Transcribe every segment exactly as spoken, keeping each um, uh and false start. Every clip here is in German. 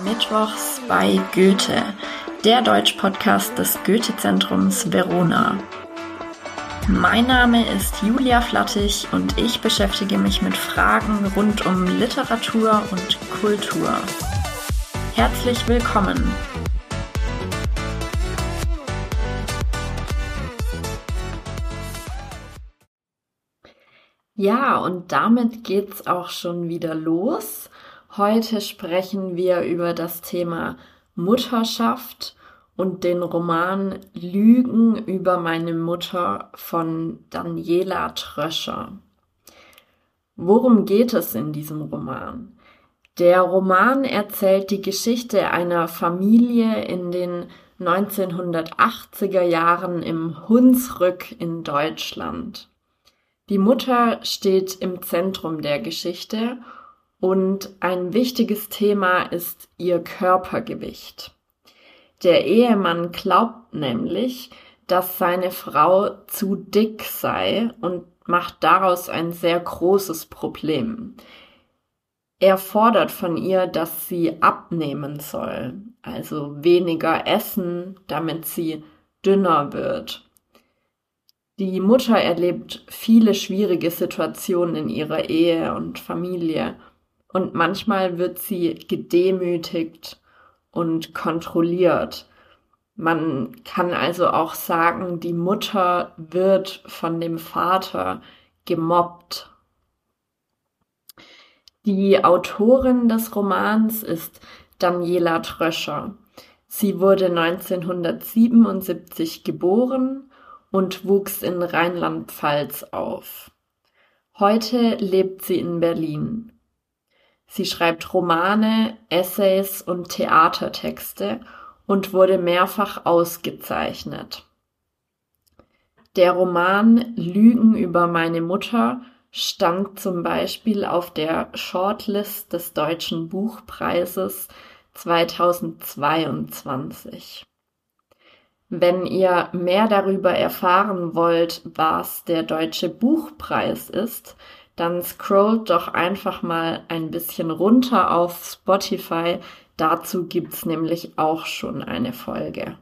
Mittwochs bei Goethe, der Deutsch-Podcast des Goethe-Zentrums Verona. Mein Name ist Julia Flattig und ich beschäftige mich mit Fragen rund um Literatur und Kultur. Herzlich willkommen! Ja, und damit geht's auch schon wieder los. Heute sprechen wir über das Thema Mutterschaft und den Roman Lügen über meine Mutter von Daniela Tröscher. Worum geht es in diesem Roman? Der Roman erzählt die Geschichte einer Familie in den neunzehnhundertachtziger Jahren im Hunsrück in Deutschland. Die Mutter steht im Zentrum der Geschichte und ein wichtiges Thema ist ihr Körpergewicht. Der Ehemann glaubt nämlich, dass seine Frau zu dick sei und macht daraus ein sehr großes Problem. Er fordert von ihr, dass sie abnehmen soll, also weniger essen, damit sie dünner wird. Die Mutter erlebt viele schwierige Situationen in ihrer Ehe und Familie und manchmal wird sie gedemütigt und kontrolliert. Man kann also auch sagen, die Mutter wird von dem Vater gemobbt. Die Autorin des Romans ist Daniela Tröscher. Sie wurde neunzehnhundertsiebenundsiebzig geboren und wuchs in Rheinland-Pfalz auf. Heute lebt sie in Berlin. Sie schreibt Romane, Essays und Theatertexte und wurde mehrfach ausgezeichnet. Der Roman Lügen über meine Mutter stand zum Beispiel auf der Shortlist des Deutschen Buchpreises zweitausendzweiundzwanzig. Wenn ihr mehr darüber erfahren wollt, was der Deutsche Buchpreis ist, dann scrollt doch einfach mal ein bisschen runter auf Spotify. Dazu gibt's nämlich auch schon eine Folge.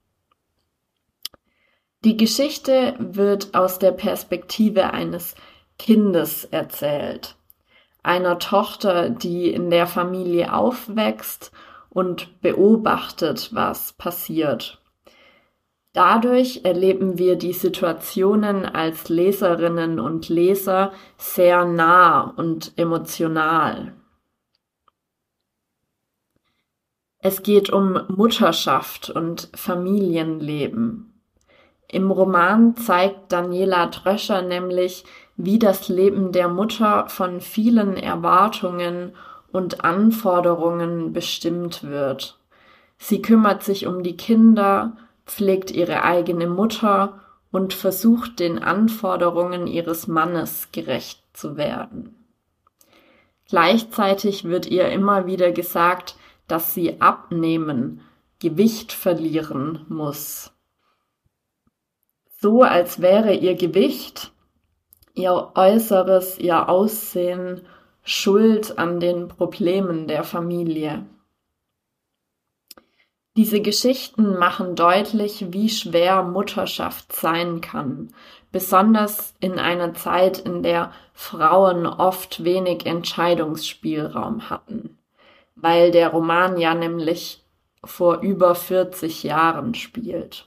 Die Geschichte wird aus der Perspektive eines Kindes erzählt, einer Tochter, die in der Familie aufwächst und beobachtet, was passiert. Dadurch erleben wir die Situationen als Leserinnen und Leser sehr nah und emotional. Es geht um Mutterschaft und Familienleben. Im Roman zeigt Daniela Tröscher nämlich, wie das Leben der Mutter von vielen Erwartungen und Anforderungen bestimmt wird. Sie kümmert sich um die Kinder, pflegt ihre eigene Mutter und versucht, den Anforderungen ihres Mannes gerecht zu werden. Gleichzeitig wird ihr immer wieder gesagt, dass sie abnehmen, Gewicht verlieren muss. So als wäre ihr Gewicht, ihr Äußeres, ihr Aussehen schuld an den Problemen der Familie. Diese Geschichten machen deutlich, wie schwer Mutterschaft sein kann, besonders in einer Zeit, in der Frauen oft wenig Entscheidungsspielraum hatten, weil der Roman ja nämlich vor über vierzig Jahren spielt.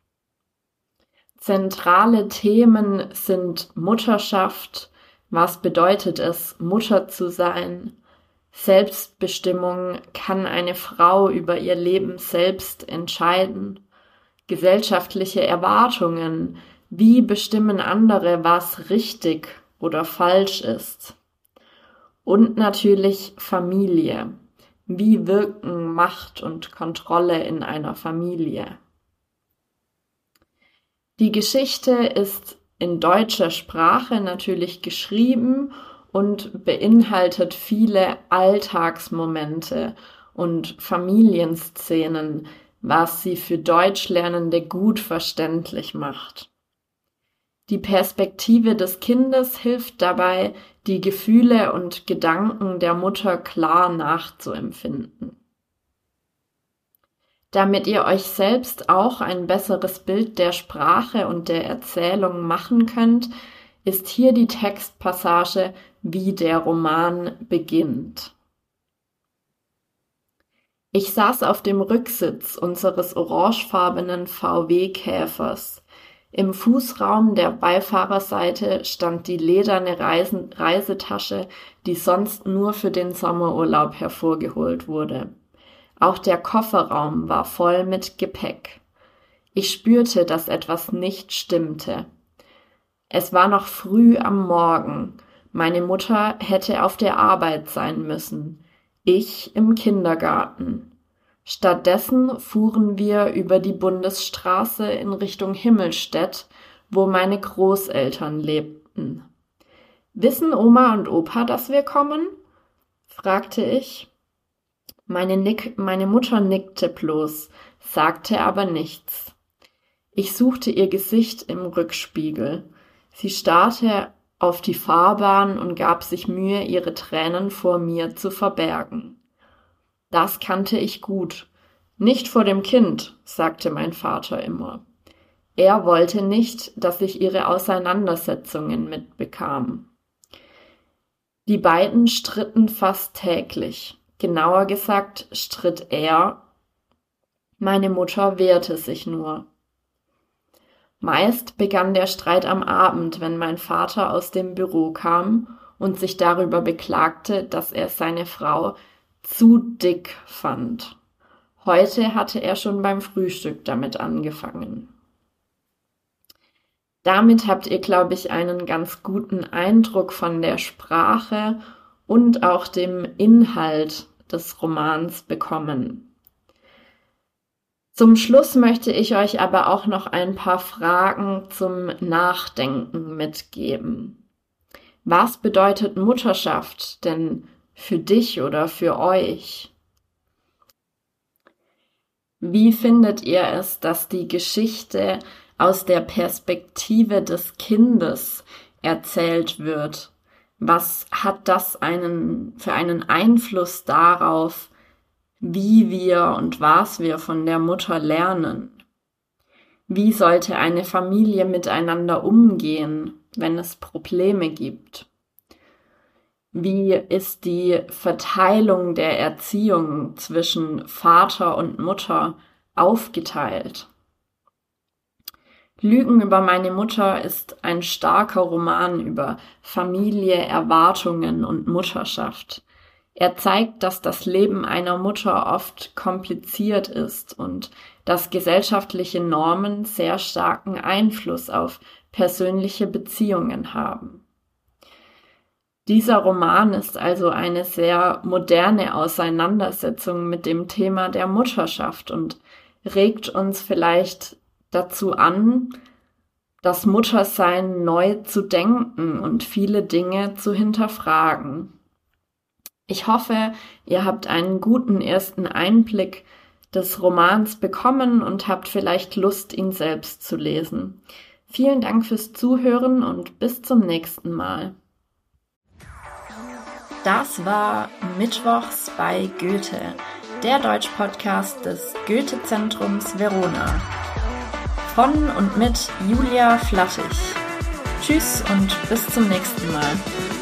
Zentrale Themen sind Mutterschaft, was bedeutet es, Mutter zu sein, Selbstbestimmung, kann eine Frau über ihr Leben selbst entscheiden? Gesellschaftliche Erwartungen, wie bestimmen andere, was richtig oder falsch ist? Und natürlich Familie, wie wirken Macht und Kontrolle in einer Familie? Die Geschichte ist in deutscher Sprache natürlich geschrieben und beinhaltet viele Alltagsmomente und Familienszenen, was sie für Deutschlernende gut verständlich macht. Die Perspektive des Kindes hilft dabei, die Gefühle und Gedanken der Mutter klar nachzuempfinden. Damit ihr euch selbst auch ein besseres Bild der Sprache und der Erzählung machen könnt, ist hier die Textpassage, wie der Roman beginnt. Ich saß auf dem Rücksitz unseres orangefarbenen V W-Käfers. Im Fußraum der Beifahrerseite stand die lederne Reisen- Reisetasche, die sonst nur für den Sommerurlaub hervorgeholt wurde. Auch der Kofferraum war voll mit Gepäck. Ich spürte, dass etwas nicht stimmte. Es war noch früh am Morgen. Meine Mutter hätte auf der Arbeit sein müssen. Ich im Kindergarten. Stattdessen fuhren wir über die Bundesstraße in Richtung Himmelstedt, wo meine Großeltern lebten. »Wissen Oma und Opa, dass wir kommen?« fragte ich. Meine, Nick, meine Mutter nickte bloß, sagte aber nichts. Ich suchte ihr Gesicht im Rückspiegel. Sie starrte auf die Fahrbahn und gab sich Mühe, ihre Tränen vor mir zu verbergen. Das kannte ich gut. Nicht vor dem Kind, sagte mein Vater immer. Er wollte nicht, dass ich ihre Auseinandersetzungen mitbekam. Die beiden stritten fast täglich. Genauer gesagt stritt er. Meine Mutter wehrte sich nur. Meist begann der Streit am Abend, wenn mein Vater aus dem Büro kam und sich darüber beklagte, dass er seine Frau zu dick fand. Heute hatte er schon beim Frühstück damit angefangen. Damit habt ihr, glaube ich, einen ganz guten Eindruck von der Sprache und auch dem Inhalt des Romans bekommen. Zum Schluss möchte ich euch aber auch noch ein paar Fragen zum Nachdenken mitgeben. Was bedeutet Mutterschaft denn für dich oder für euch? Wie findet ihr es, dass die Geschichte aus der Perspektive des Kindes erzählt wird? Was hat das einen, für einen Einfluss darauf, wie wir und was wir von der Mutter lernen? Wie sollte eine Familie miteinander umgehen, wenn es Probleme gibt? Wie ist die Verteilung der Erziehung zwischen Vater und Mutter aufgeteilt? Lügen über meine Mutter ist ein starker Roman über Familie, Erwartungen und Mutterschaft. Er zeigt, dass das Leben einer Mutter oft kompliziert ist und dass gesellschaftliche Normen sehr starken Einfluss auf persönliche Beziehungen haben. Dieser Roman ist also eine sehr moderne Auseinandersetzung mit dem Thema der Mutterschaft und regt uns vielleicht dazu an, das Muttersein neu zu denken und viele Dinge zu hinterfragen. Ich hoffe, ihr habt einen guten ersten Einblick des Romans bekommen und habt vielleicht Lust, ihn selbst zu lesen. Vielen Dank fürs Zuhören und bis zum nächsten Mal. Das war Mittwochs bei Goethe, der Deutsch-Podcast des Goethe-Zentrums Verona. Von und mit Julia Flattig. Tschüss und bis zum nächsten Mal.